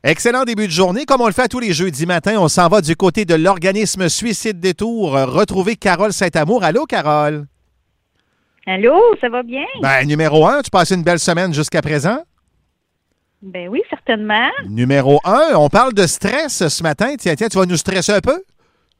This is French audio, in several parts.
Excellent début de journée. Comme on le fait tous les jeudis matins, on s'en va du côté de l'organisme Suicide Détour. Retrouver Carole Saint-Amour. Allô, Carole? Allô, ça va bien? Ben, numéro 1, tu passes une belle semaine jusqu'à présent? Ben oui, certainement. Numéro 1, on parle de stress ce matin. Tiens, tu vas nous stresser un peu?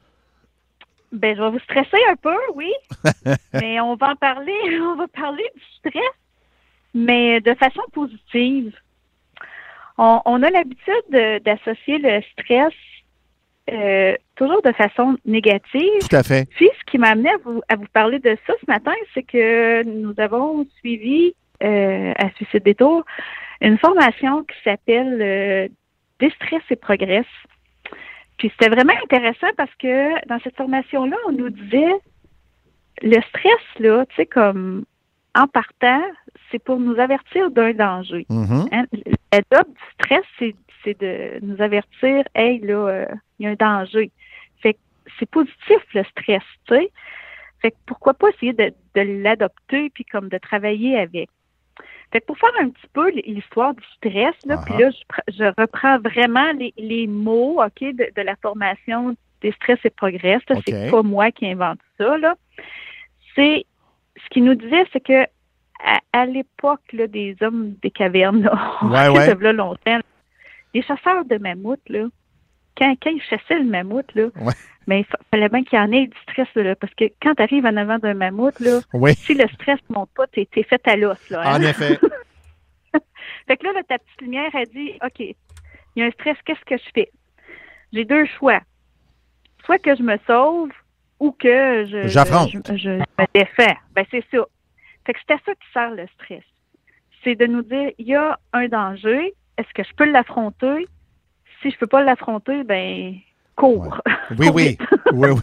Ben, je vais vous stresser un peu, oui. Mais on va parler du stress, mais de façon positive. On a l'habitude d'associer le stress toujours de façon négative. Tout à fait. Puis, ce qui m'a amené à vous parler de ça ce matin, c'est que nous avons suivi à Suicide Détour une formation qui s'appelle Déstress et Progresse. Puis, c'était vraiment intéressant parce que dans cette formation-là, on nous disait le stress, là, tu sais, comme en partant, c'est pour nous avertir d'un danger. Mm-hmm. Hein? Le job du stress, c'est de nous avertir, hey, là, il y a un danger. Fait que c'est positif, le stress, tu sais. Fait que pourquoi pas essayer de l'adopter puis comme de travailler avec. Fait que pour faire un petit peu l'histoire du stress, là, puis là, je reprends vraiment les mots, OK, de la formation Déstress et Progresse. Là, Okay. C'est pas moi qui invente ça, là. C'est ce qu'il nous disait, c'est que à l'époque là, des hommes des cavernes, là, là, longtemps, les chasseurs de mammouths, là, quand ils chassaient le mammouth, là, mais il fallait bien qu'il y en ait du stress, là, parce que quand tu arrives en avant d'un mammouth, là, si le stress ne monte pas, t'es fait à l'os. Là, hein? En effet. Fait que là, ta petite lumière a dit, OK, il y a un stress, qu'est-ce que je fais? J'ai deux choix. Soit que je me sauve ou que je me défends. Ben, c'est ça. Fait que c'est à ça qui sert le stress. C'est de nous dire, il y a un danger, est-ce que je peux l'affronter? Si je peux pas l'affronter, ben, cours. Ouais. Oui.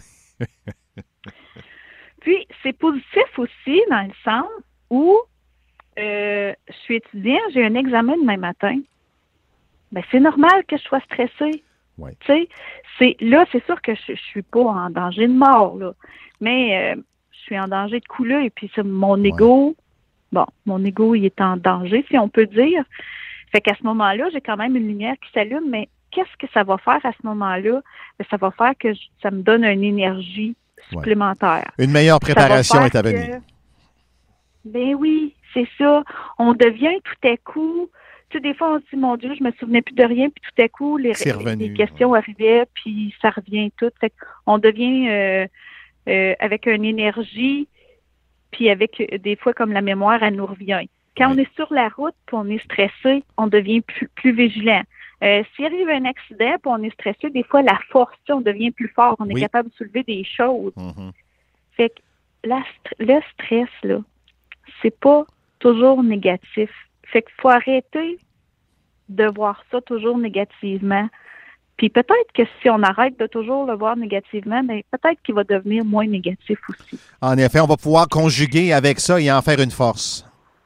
Puis, c'est positif aussi dans le sens où je suis étudiant, j'ai un examen demain matin. Ben, c'est normal que je sois stressée. Ouais. Tu sais, c'est sûr que je suis pas en danger de mort, là. Mais je suis en danger de couler. Et puis, c'est mon ego. Bon, mon ego, il est en danger, si on peut dire. Fait qu'à ce moment-là, j'ai quand même une lumière qui s'allume, mais qu'est-ce que ça va faire à ce moment-là? Ben, ça va faire que ça me donne une énergie supplémentaire. Une meilleure préparation est à venir. Ben oui, c'est ça. On devient tout à coup... Tu sais, des fois, on se dit, mon Dieu, je me souvenais plus de rien, puis tout à coup, les questions arrivaient, puis ça revient tout. Fait qu'on devient avec une énergie, puis avec des fois, comme la mémoire, elle nous revient. Quand on est sur la route, puis on est stressé, on devient plus vigilant. S'il arrive un accident, puis on est stressé, des fois, la force, on devient plus fort. On est capable de soulever des choses. Mm-hmm. Fait que le stress, là, c'est pas toujours négatif. Fait qu'il faut arrêter de voir ça toujours négativement. Puis peut-être que si on arrête de toujours le voir négativement, bien, peut-être qu'il va devenir moins négatif aussi. En effet, on va pouvoir conjuguer avec ça et en faire une force.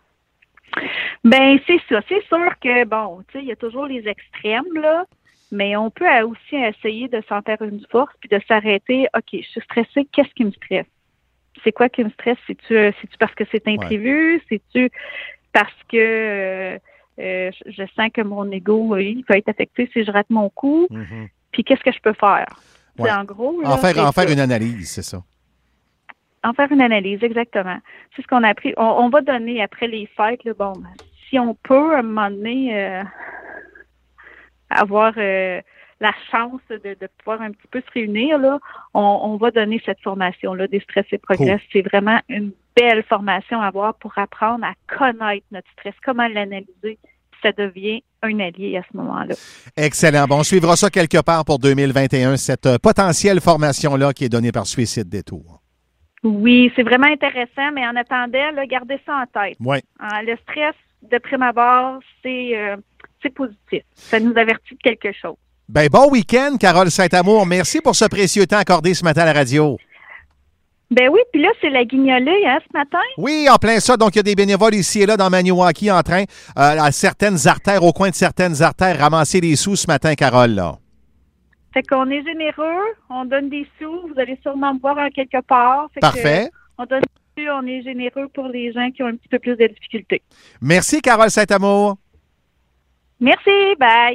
Ben c'est ça. C'est sûr que, bon, tu sais, il y a toujours les extrêmes, là, mais on peut aussi essayer de s'en faire une force puis de s'arrêter. OK, je suis stressée, qu'est-ce qui me stresse? C'est quoi qui me stresse? C'est-tu parce que c'est imprévu? C'est-tu parce que je sens que mon ego, il peut être affecté si je rate mon coup? Mm-hmm. Puis qu'est-ce que je peux faire? Ouais. En gros, là, en faire une analyse, c'est ça. En faire une analyse, exactement. C'est ce qu'on a appris. On va donner après les fêtes, là, bon, si on peut, à un moment donné, avoir la chance de pouvoir un petit peu se réunir, là, on va donner cette formation-là, Déstress et Progresse. Cool. C'est vraiment une belle formation à avoir pour apprendre à connaître notre stress, comment l'analyser. Ça devient un allié à ce moment-là. Excellent. Bon, on suivra ça quelque part pour 2021, cette potentielle formation-là qui est donnée par Suicide Détour. Oui, c'est vraiment intéressant, mais en attendant, là, gardez ça en tête. Oui. Le stress, de prime abord, c'est positif. Ça nous avertit de quelque chose. Ben, bon week-end, Carole Saint-Amour. Merci pour ce précieux temps accordé ce matin à la radio. Ben oui, puis là, c'est la guignolée, hein, ce matin? Oui, en plein ça. Donc, il y a des bénévoles ici et là dans Maniwaki en train, à certaines artères, au coin de certaines artères, ramasser des sous ce matin, Carole, là. Fait qu'on est généreux, on donne des sous, vous allez sûrement me voir en quelque part. Fait parfait. On donne des sous, on est généreux pour les gens qui ont un petit peu plus de difficultés. Merci, Carole Saint-Amour. Merci, bye.